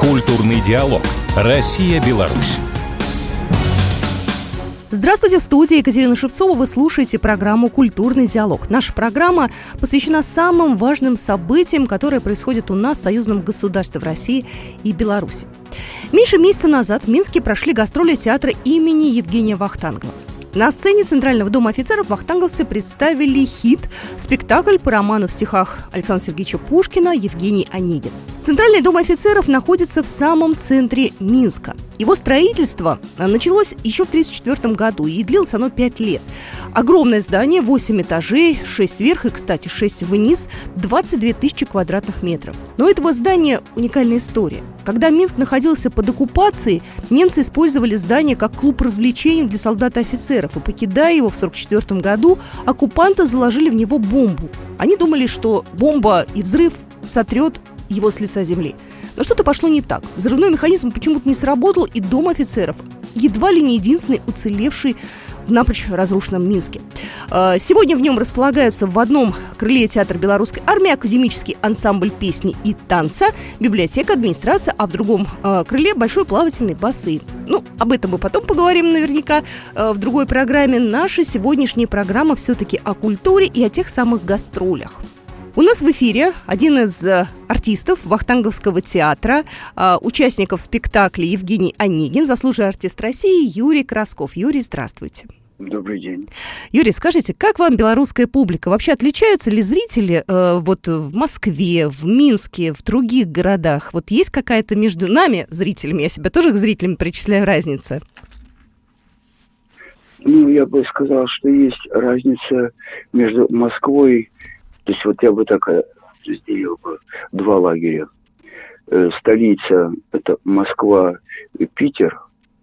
Культурный диалог. Россия-Беларусь. Здравствуйте, в студии Екатерина Шевцова. Вы слушаете программу «Культурный диалог». Наша программа посвящена самым важным событиям, которые происходят у нас в союзном государстве в России и Беларуси. Меньше месяца назад в Минске прошли гастроли театра имени Евгения Вахтангова. На сцене Центрального дома офицеров вахтанговцы представили спектакль по роману в стихах Александра Сергеевича Пушкина «Евгений Онегин». Центральный дом офицеров находится в самом центре Минска. Его строительство началось еще в 1934 году, и длилось оно 5 лет. Огромное здание, 8 этажей, 6 вверх и, кстати, 6 вниз, 22 тысячи квадратных метров. Но у этого здания уникальная история. Когда Минск находился под оккупацией, немцы использовали здание как клуб развлечений для солдат и офицеров, и, покидая его в 1944 году, оккупанты заложили в него бомбу. Они думали, что бомба и взрыв сотрет его с лица земли. Но что-то пошло не так. Взрывной механизм почему-то не сработал, и дом офицеров едва ли не единственный уцелевший в напрочь разрушенном Минске. Сегодня в нем располагаются в одном крыле театр белорусской армии, академический ансамбль песни и танца, библиотека, администрация, а в другом крыле большой плавательный бассейн. Об этом мы потом поговорим наверняка в другой программе. Наша сегодняшняя программа все-таки о культуре и о тех самых гастролях. У нас в эфире один из артистов Вахтанговского театра, участников спектакля Евгений Онегин, заслуженный артист России Юрий Красков. Юрий, здравствуйте. Добрый день. Юрий, скажите, как вам белорусская публика? Вообще отличаются ли зрители в Москве, в Минске, в других городах? Вот есть какая-то между нами, зрителями, я себя тоже к зрителям причисляю, разница? Я бы сказал, что есть разница между Москвой. То есть я бы так разделил бы два лагеря. Столица – это Москва и Питер.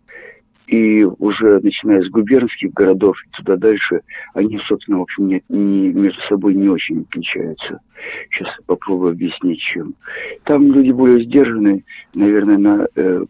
И уже начиная с губернских городов и туда дальше, они, собственно, в общем, между собой не очень отличаются. Сейчас попробую объяснить, чем. Там люди более сдержанные, наверное, на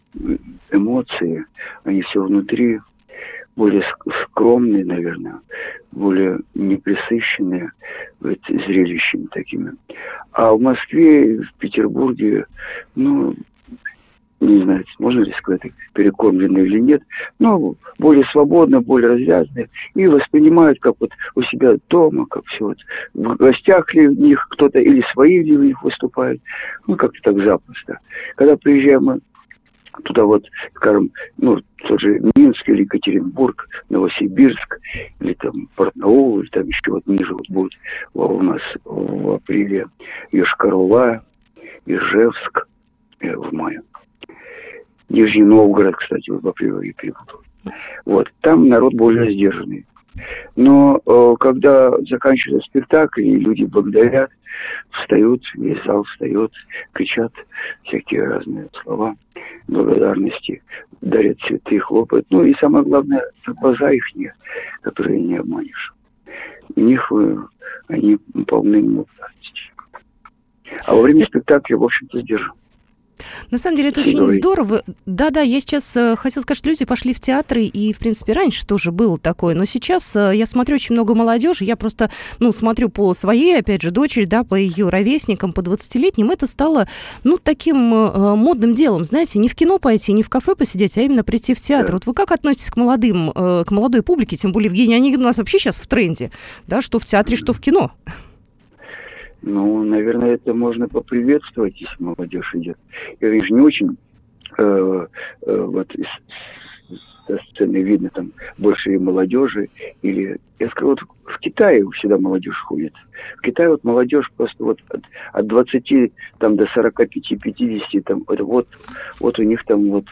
эмоции. Они все внутри. Более скромные, наверное, более непресыщенные зрелищами такими. А в Москве, в Петербурге, не знаю, можно ли сказать, перекормленные или нет, но более свободно, более развязные, и воспринимают как у себя дома, как все в гостях ли у них кто-то, или свои ли у них выступают, как-то так запросто. Когда приезжаем мы туда скажем, тот же Минск или Екатеринбург, Новосибирск, или там Барнаул, или там еще ниже будет у нас в апреле Йошкар-Ола, Ижевск в мае. Нижний Новгород, кстати, в апреле я перепутал. Там народ более сдержанный. Но когда заканчивается спектакль, и люди благодарят, встают, весь зал встает, кричат всякие разные слова благодарности, дарят цветы, хлопают. И самое главное, глаза их, которые не обманешь. У них они полны благодарности. А во время спектакля, в общем-то, сдержан. На самом деле это очень здорово. Да, я сейчас хотела сказать, что люди пошли в театры, и, в принципе, раньше тоже было такое. Но сейчас я смотрю очень много молодежи. Я просто, смотрю по своей, опять же, дочери, по ее ровесникам, по 20-летним. Это стало, таким модным делом, знаете, не в кино пойти, не в кафе посидеть, а именно прийти в театр. Да. Вы как относитесь к молодой публике? Тем более Евгений Онегин у нас вообще сейчас в тренде, что в театре, что в кино. Наверное, это можно поприветствовать, если молодежь идет. Я вижу, не очень со сцены видно там больше молодежи. Или, я скажу, в Китае всегда молодежь ходит. В Китае молодежь просто от 20 до 45-50, у них там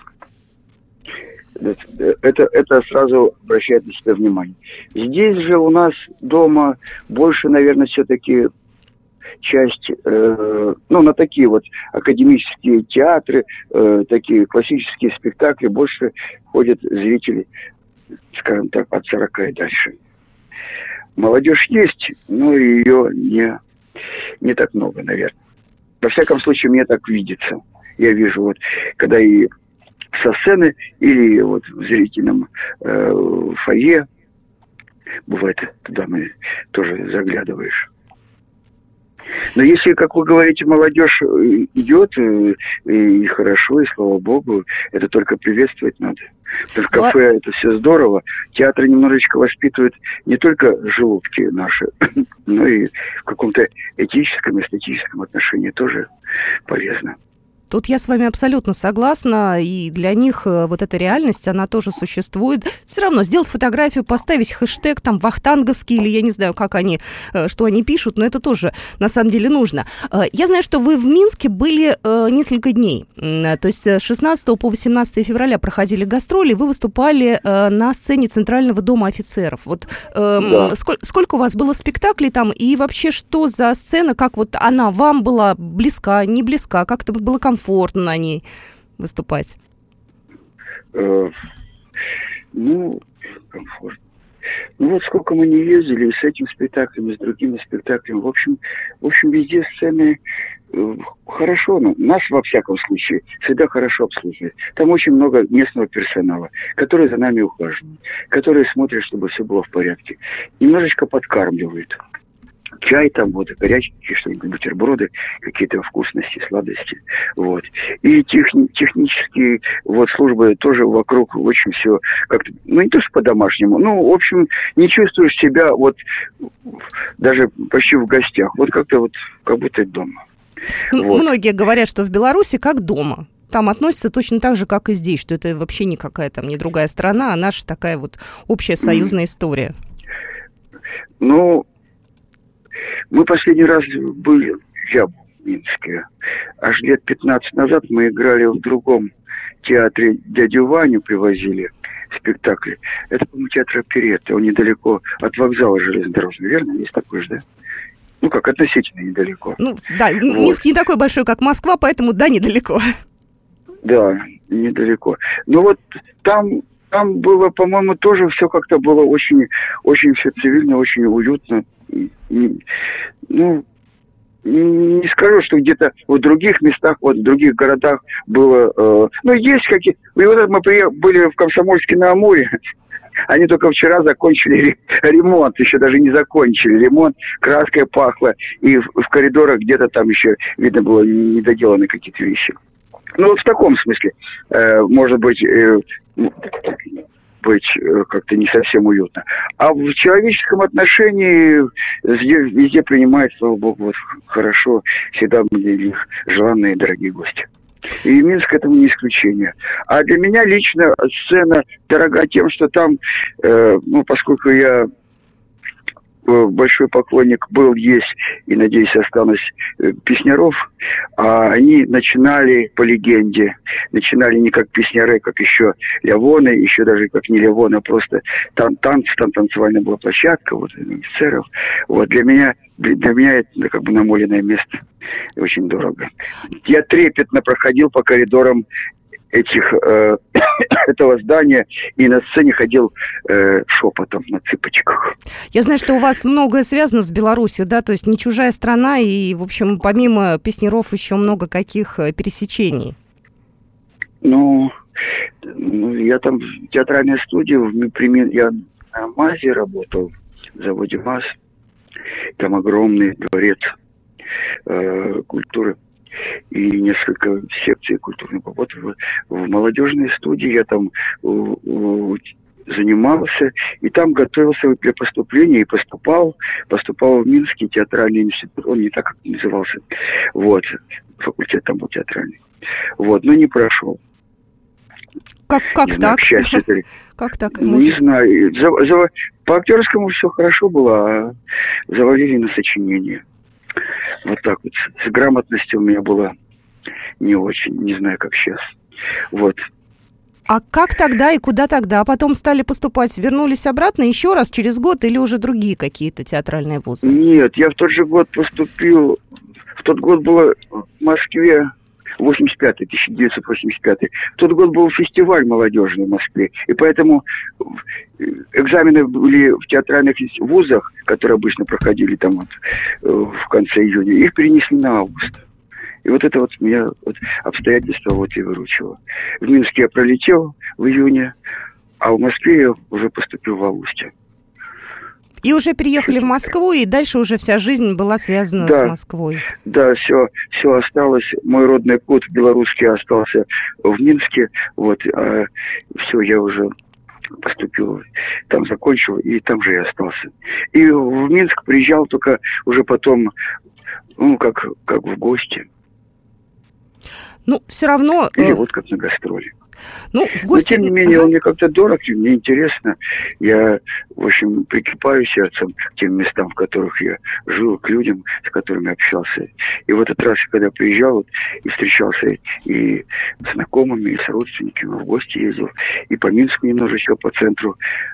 это сразу обращает на себя внимание. Здесь же у нас дома больше, наверное, все-таки часть, на такие академические театры, такие классические спектакли больше ходят зрители, скажем так, от 40 и дальше. Молодежь есть, но ее не так много, наверное. Во всяком случае, мне так видится. Я вижу, когда и со сцены, или в зрительном фойе, бывает, туда мы тоже заглядываешь. Но если, как вы говорите, молодежь идет, и хорошо, и слава богу, это только приветствовать надо. В кафе это все здорово. Театр немножечко воспитывает не только желудки наши, но и в каком-то этическом, эстетическом отношении тоже полезно. Тут я с вами абсолютно согласна, и для них вот эта реальность, она тоже существует. Все равно сделать фотографию, поставить хэштег там вахтанговский, или я не знаю, как они, что они пишут, но это тоже на самом деле нужно. Я знаю, что вы в Минске были несколько дней, то есть с 16 по 18 февраля проходили гастроли, вы выступали на сцене Центрального дома офицеров. Вот Да. сколько у вас было спектаклей там, и вообще что за сцена, как вот она вам была близка, не близка, как это было комфортно на ней выступать? Комфортно. Вот сколько мы не ездили и с этим спектаклем, и с другими спектаклями. В общем, везде сцены хорошо, но нас, во всяком случае, всегда хорошо обслуживают. Там очень много местного персонала, который за нами ухаживает, который смотрит, чтобы все было в порядке. Немножечко подкармливает. Чай там, вот, горячие что-нибудь, бутерброды, какие-то вкусности, сладости, вот. И технические, вот, службы тоже вокруг очень все как-то, не то что по-домашнему, в общем, не чувствуешь себя, вот, даже почти в гостях, вот как-то вот, как будто дома. Вот. Многие говорят, что в Беларуси как дома. Там относятся точно так же, как и здесь, что это вообще никакая там не другая страна, а наша такая вот общая союзная история. Мы последний раз были, я был в Минске, аж лет 15 назад мы играли в другом театре, дядю Ваню привозили спектакль. Это, по-моему, театр оперетты, он недалеко от вокзала железнодорожного, верно? Есть такой же, да? Относительно недалеко. Да, вот. Минск не такой большой, как Москва, поэтому, да, недалеко. Да, недалеко. Там было, по-моему, тоже все как-то было очень, очень все цивильно, очень уютно. Не скажу, что где-то в других местах, в других городах было... есть какие... И вот мы были в Комсомольске-на-Амуре. Они только вчера закончили ремонт, еще даже не закончили ремонт, краской пахло, и в коридорах где-то там еще видно было недоделаны какие-то вещи. В таком смысле, может быть как-то не совсем уютно. А в человеческом отношении везде принимают, слава богу, хорошо, всегда были их желанные дорогие гости. И Минск этому не исключение. А для меня лично сцена дорога тем, что там, поскольку я большой поклонник был, есть и, надеюсь, останусь песняров, а они начинали, по легенде, не как песняры, как еще еще даже как не левоны, а просто там танцевальная была площадка, офицеров. Для меня это как бы намоленное место. Очень дорого. Я трепетно проходил по коридорам этого здания и на сцене ходил шепотом на цыпочках. Я знаю, что у вас многое связано с Беларусью, да, то есть не чужая страна, и, в общем, помимо песняров еще много каких пересечений. Я там в театральной студии, я на МАЗе работал, в заводе МАЗ, там огромный дворец культуры и несколько секций культурной работы. В молодежной студии я там занимался, и там готовился для поступления, и поступал в Минский театральный институт, он не так, как назывался, факультет там был театральный, но не прошел. Как так? Знаю, к счастью, как так? Не знаю. По актерскому все хорошо было, а завалили на сочинение. Вот так вот. С грамотностью у меня было не очень, не знаю, как сейчас. А как тогда и куда тогда? Потом стали поступать, вернулись обратно еще раз через год или уже другие какие-то театральные вузы? Нет, я в тот же год поступил. В тот год было в Москве 1985. В тот год был фестиваль молодежный в Москве. И поэтому экзамены были в театральных вузах, которые обычно проходили там в конце июня, их перенесли на август. И это меня обстоятельства и выручило. В Минске я пролетел в июне, а в Москве я уже поступил в августе. И уже переехали в Москву, и дальше уже вся жизнь была связана с Москвой. Да, все осталось. Мой родной путь белорусский остался в Минске. Вот, все, я уже поступил, там закончил, и там же я остался. И в Минск приезжал только уже потом, как в гости. Ну, все равно... Или вот как на гастроли. В гости... Но, тем не менее, он мне как-то дорог, мне интересно. Я, в общем, прикипаю сердцем к тем местам, в которых я жил, к людям, с которыми общался. И в этот раз, когда приезжал и встречался и с знакомыми, и с родственниками, в гости ездил, и по Минску немножечко, по центру,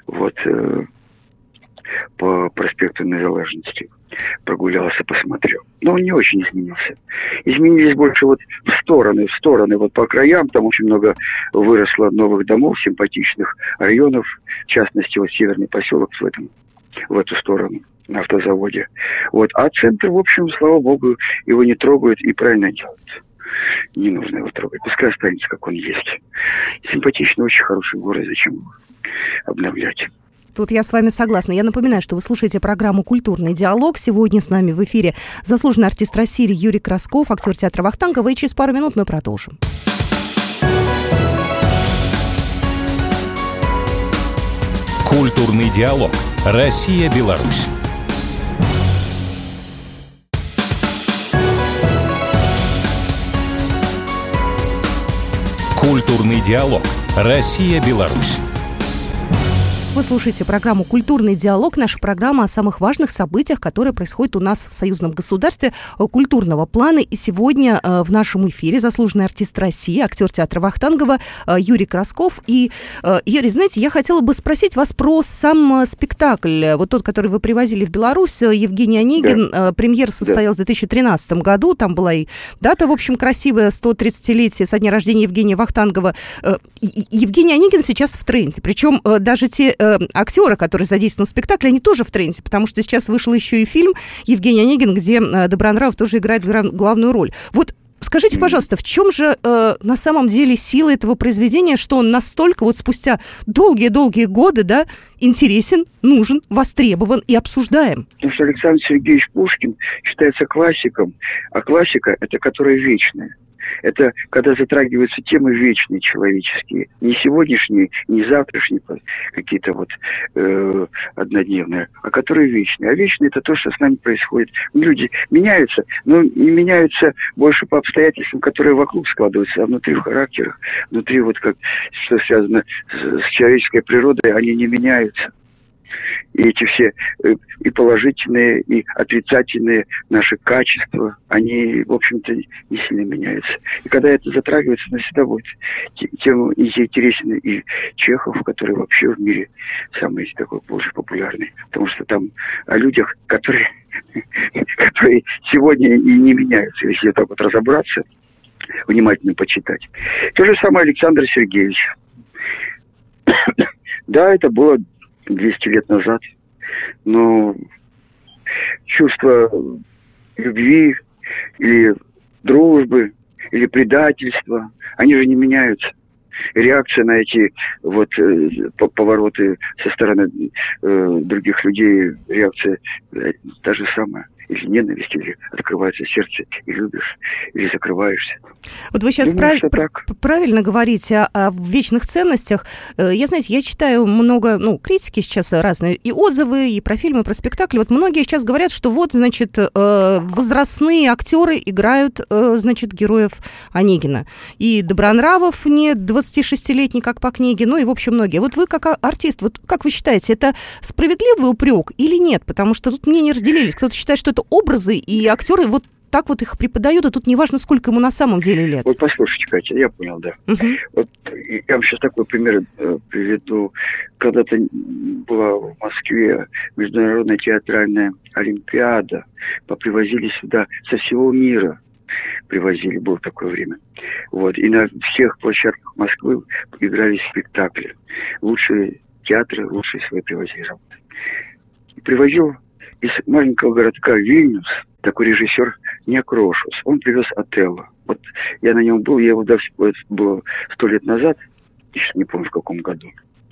по проспекту Незалежности прогулялся, посмотрел. Но он не очень изменился. Изменились больше в стороны, по краям. Там очень много выросло новых домов, симпатичных районов. В частности, северный поселок в эту сторону, на автозаводе. А центр, в общем, слава богу, его не трогают и правильно делают. Не нужно его трогать. Пускай останется, как он есть. Симпатичный, очень хороший город. Зачем его обновлять? Тут я с вами согласна. Я напоминаю, что вы слушаете программу «Культурный диалог». Сегодня с нами в эфире заслуженный артист России Юрий Красков, актер театра Вахтангова. И через пару минут мы продолжим. «Культурный диалог. Россия-Беларусь». «Культурный диалог. Россия-Беларусь». Вы слушаете программу «Культурный диалог». Наша программа о самых важных событиях, которые происходят у нас в союзном государстве культурного плана. И сегодня в нашем эфире заслуженный артист России, актер театра Вахтангова Юрий Красков. И, Юрий, знаете, я хотела бы спросить вас про сам спектакль. Вот тот, который вы привозили в Беларусь, Евгений Онегин. Да. Премьера состоялась в 2013 году. Там была и дата, в общем, красивая, 130-летие со дня рождения Евгения Вахтангова. Евгений Онегин сейчас в тренде. Причем даже те актеры, которые задействованы в спектакле, они тоже в тренде, потому что сейчас вышел еще и фильм «Евгений Онегин», где Добронравов тоже играет главную роль. Вот скажите, пожалуйста, в чем же на самом деле сила этого произведения, что он настолько спустя долгие-долгие годы, интересен, нужен, востребован и обсуждаем? Потому что Александр Сергеевич Пушкин считается классиком, а классика – это которая вечная. Это когда затрагиваются темы вечные, человеческие. Не сегодняшние, не завтрашние, какие-то однодневные, а которые вечные. А вечные – это то, что с нами происходит. Люди меняются, но не меняются больше по обстоятельствам, которые вокруг складываются, а внутри в характерах, внутри что связано с человеческой природой, они не меняются. И эти все и положительные, и отрицательные наши качества, они, в общем-то, не сильно меняются. И когда это затрагивается, навсегда будет тем интересен и Чехов, который вообще в мире самый такой больше популярный. Потому что там о людях, которые сегодня и не меняются, если так разобраться, внимательно почитать. То же самое Александр Сергеевич. Да, это было 200 лет назад, но чувство любви или дружбы, или предательства, они же не меняются. Реакция на эти повороты со стороны других людей, реакция та же самая. Или ненависть, или открывается сердце, и любишь, или закрываешься. Вот вы сейчас правильно говорите о вечных ценностях. Я читаю много, критики сейчас разные, и отзывы, и про фильмы, и про спектакли. Многие сейчас говорят, что возрастные актеры играют, героев Онегина. И Добронравов не 26-летний, как по книге, и, в общем, многие. Вот вы, как артист, как вы считаете, это справедливый упрек или нет? Потому что тут мнения разделились. Кто-то считает, что это образы, и актеры так их преподают, а тут неважно, сколько ему на самом деле лет. Послушайте, Катя, я понял, да. Я вам сейчас такой пример приведу. Когда-то была в Москве международная театральная олимпиада. Попривозили сюда со всего мира. Привозили, было такое время. И на всех площадках Москвы играли спектакли. Лучшие театры, лучшие свои привозили работы. Привозил из маленького городка Вильнюс такой режиссер Некрошус. Он привез «Отелло». Я на нем был, было 100 лет назад, не помню в каком году.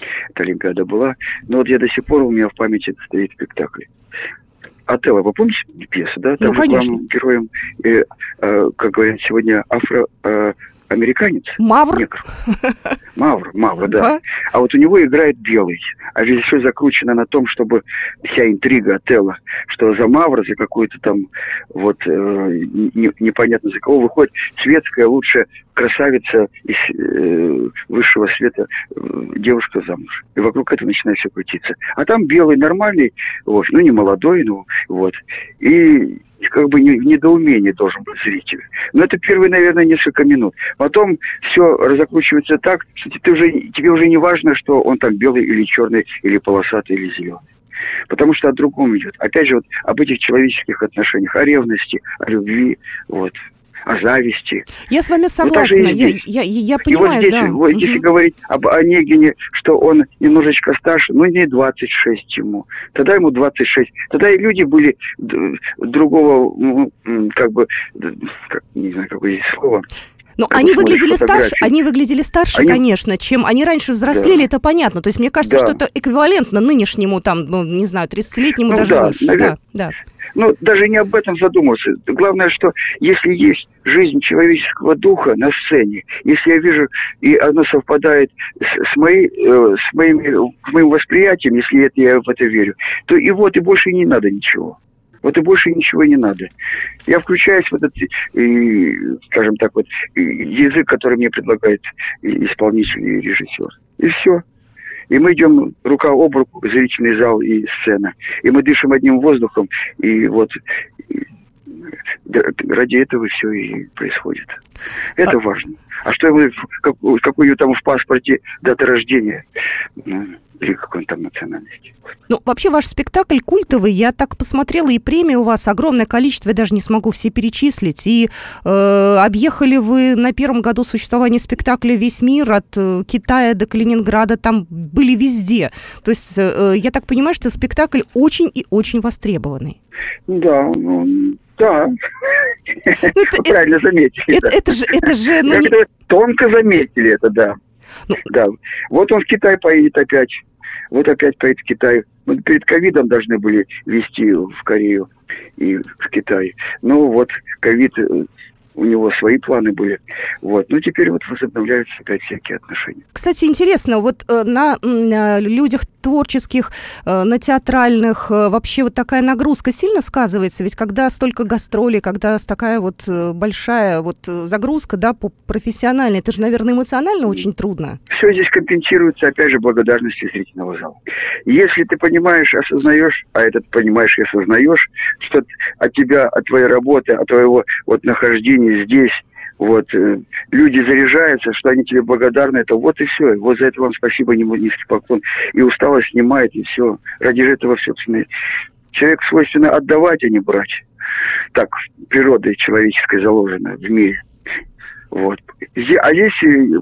эта Олимпиада была. Но вот я до сих пор, у меня в памяти стоит спектакль. «Отелло», вы помните пьесу, да? Там Ну, конечно. главным героем, как говорят сегодня, афроамериканец. Мавр? Негр. Мавр, да. А вот у него играет белый. А здесь все закручено на том, чтобы вся интрига Отелло, что за Мавра, за какую-то там вот непонятно за кого выходит светская, лучшая красавица из высшего света девушка замуж. И вокруг этого начинает все крутиться. А там белый, нормальный, вот, ну не молодой, ну вот. И как бы недоумение должен быть зритель. Но это первые, наверное, несколько минут. Потом все разокручивается так, что тебе уже не важно, что он там белый или черный, или полосатый, или зеленый. Потому что о другом идет. Опять же, вот об этих человеческих отношениях, о ревности, о любви, вот, о зависти. Я с вами согласна. Я понимаю, и вот здесь, да. Вот, если говорить об Онегине, что он немножечко старше, ну не 26 ему, тогда ему 26. Тогда и люди были другого, ну, как бы, не знаю, какое здесь слово. Но они выглядели старше, конечно, чем они раньше взрослели, да. Это понятно. То есть мне кажется, да. Что это эквивалентно нынешнему, там, ну, не знаю, 30-летнему, ну, даже да, больше. Наверное. Да. Ну, даже не об этом задумываться. Главное, что если есть жизнь человеческого духа на сцене, если я вижу, и оно совпадает с моим восприятием, если я в это верю, то и вот, и больше не надо ничего. Вот и больше ничего не надо. Я включаюсь в этот, скажем так, вот, язык, который мне предлагает исполнитель и режиссер. И все. И мы идем рука об руку, зрительный зал и сцена. И мы дышим одним воздухом. И вот ради этого все и происходит. Это важно. А что ему, какой там в паспорте дата рождения? Или какой он там национальности. Ну, вообще, ваш спектакль культовый. Я так посмотрела, и премий у вас огромное количество, я даже не смогу все перечислить. И объехали вы на первом году существования спектакля весь мир, от Китая до Калининграда, там были везде. То есть, я так понимаю, что спектакль очень и очень востребованный. Да, да. Правильно заметили. Это же... Тонко заметили это, да. Да. Вот он в Китай поедет опять. Вот опять поедет в Китай. Мы перед ковидом должны были везти в Корею и в Китай. Ну вот, ковид, у него свои планы были. Вот. Ну теперь вот возобновляются опять всякие отношения. Кстати, интересно, вот на людях творческих, на театральных вообще вот такая нагрузка сильно сказывается? Ведь когда столько гастролей, когда такая вот большая вот загрузка, да, профессиональная, это же, наверное, эмоционально очень трудно. Все здесь компенсируется, опять же, благодарностью зрительного зала. Если ты понимаешь, осознаешь, а этот понимаешь и осознаешь, что от тебя, от твоей работы, от твоего вот нахождения здесь, вот, люди заряжаются, что они тебе благодарны, это вот и все. Вот за это вам спасибо, низкий поклон. И усталость снимает, и все. Ради этого, собственно, человек свойственно отдавать, а не брать. Так, природой человеческой заложено в мире. Вот. А здесь,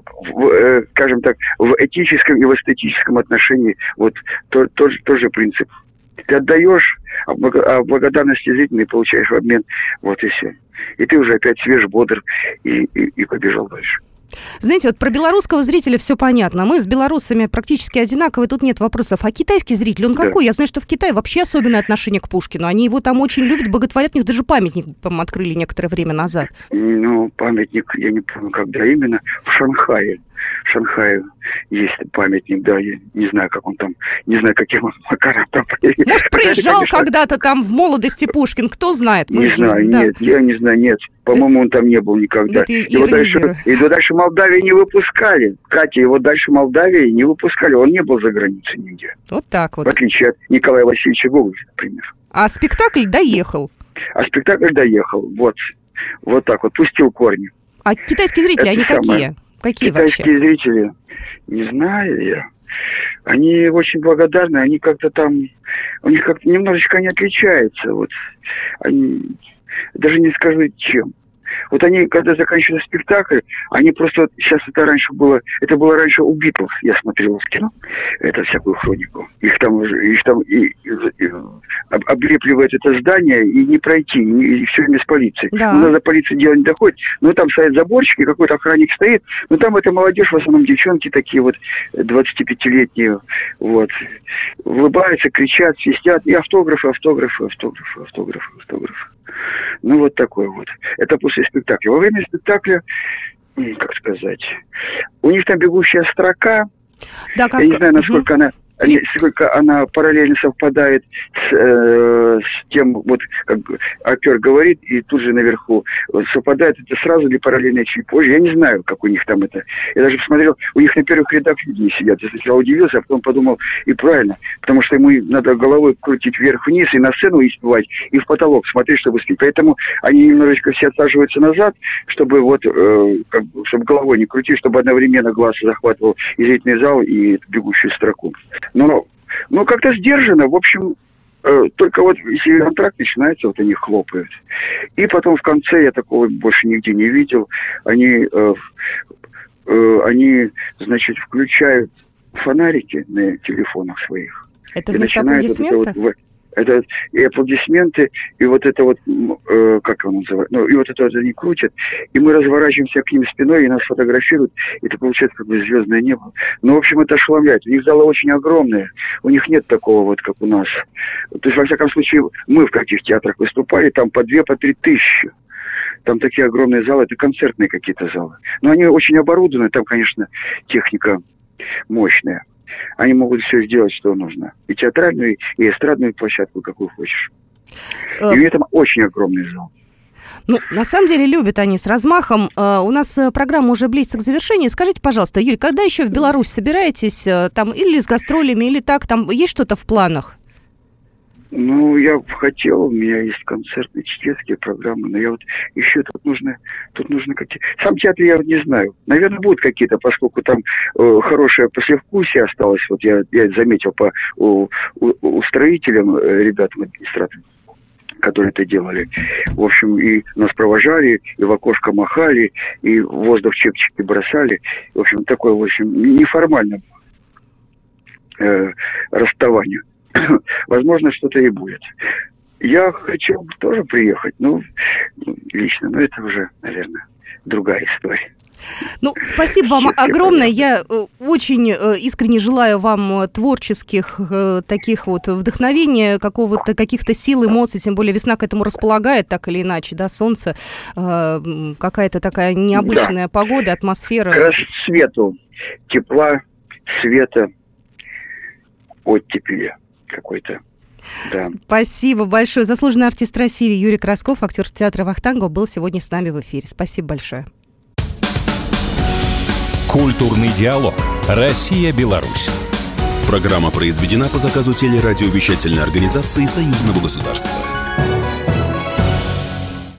скажем так, в этическом и в эстетическом отношении вот тот же принцип. Ты отдаешь, а благодарности зрителей получаешь в обмен, вот и все. И ты уже опять свеж, бодр и побежал дальше. Знаете, вот про белорусского зрителя все понятно. Мы с белорусами практически одинаковые, тут нет вопросов. А китайский зритель, он какой? Я знаю, что в Китае вообще особенное отношение к Пушкину. Они его там очень любят, боготворят. У них даже памятник открыли некоторое время назад. Ну, памятник, я не помню, когда именно, в Шанхае. В Шанхае есть памятник, да, я не знаю, как он там, не знаю, каким он макаром там проехал. Может, проезжал когда-то там в молодости Пушкин, кто знает? Не знаю, нет, я не знаю, нет. По-моему, он там не был никогда. Его дальше Молдавии не выпускали. Катя, его дальше Молдавии не выпускали. Он не был за границей нигде. Вот так вот. В отличие от Николая Васильевича Гоголя, например. А спектакль доехал. Вот так вот, пустил корни. А китайские зрители, они какие? Какие китайские вообще? Зрители, не знаю я. Они очень благодарны, они как-то там, у них как-то немножечко они отличаются. Вот. Они, даже не скажу чем. Вот они, когда заканчивали спектакль, они просто, сейчас это было раньше у Битлз, я смотрел в кино, это всякую хронику. Их там облепливает это здание, и не пройти, и все время с полицией. Да. Но до полиции дело не доходит, но там стоят заборчики, какой-то охранник стоит, но там это молодежь, в основном девчонки такие вот, 25-летние, вот, улыбаются, кричат, свистят, и автографы. Ну, вот такое вот. Это после спектакля. Во время спектакля, как сказать, у них там бегущая строка. Да, как... Я не знаю, насколько она параллельно совпадает с тем, вот как актер говорит, и тут же наверху совпадает это сразу или параллельно чуть позже. Я не знаю, как у них там это. Я даже посмотрел, у них на первых рядах люди не сидят. Я сначала удивился, а потом подумал, и правильно, потому что ему надо головой крутить вверх-вниз и на сцену испевать, и в потолок смотреть, чтобы спеть. Поэтому они немножечко все отсаживаются назад, чтобы вот, чтобы головой не крутить, чтобы одновременно глаз захватывал и зрительный зал, и бегущую строку. Но как-то сдержанно, в общем, только вот если антракт начинается, вот они хлопают. И потом в конце, я такого больше нигде не видел, они значит, включают фонарики на телефонах своих. Это вместо аплодисментов? Это и аплодисменты, и вот это вот, как его называют, и вот это вот они крутят, и мы разворачиваемся к ним спиной, и нас фотографируют, и это получается как бы звездное небо. Ну, в общем, это ошеломляет. У них залы очень огромные, у них нет такого вот, как у нас. То есть, во всяком случае, мы в каких театрах выступали, там по 2-3 тысячи. Там такие огромные залы, это концертные какие-то залы. Но они очень оборудованы, там, конечно, техника мощная. Они могут все сделать, что нужно. И театральную, и эстрадную площадку, какую хочешь. И у этом очень огромный зал. Ну, на самом деле, любят они с размахом. У нас программа уже близится к завершению. Скажите, пожалуйста, Юрий, когда еще в Беларусь собираетесь? Там или с гастролями, или так? Там есть что-то в планах? Ну, я хотел, у меня есть концертные чтецкие программы, но я вот еще тут нужно какие-то... Сам театр я вот не знаю. Наверное, будут какие-то, поскольку там хорошее послевкусие осталось. Вот я заметил по устроителям, ребятам, администраторам, которые это делали. В общем, и нас провожали, и в окошко махали, и в воздух чепчики бросали. В общем, такое, в общем, неформальное расставание. Возможно, что-то и будет. Я хочу тоже приехать, лично, но это уже, наверное, другая история. Ну, спасибо вам огромное. Я очень искренне желаю вам творческих таких вот вдохновения, каких-то сил, эмоций, тем более весна к этому располагает, так или иначе, да, солнце, какая-то такая необычная погода, атмосфера. К рассвету тепла, света, оттепели какой-то. Да. Спасибо большое. Заслуженный артист России Юрий Красков, актер театра «Вахтанго», был сегодня с нами в эфире. Спасибо большое. Культурный диалог. Россия-Беларусь. Программа произведена по заказу телерадиовещательной организации Союзного государства.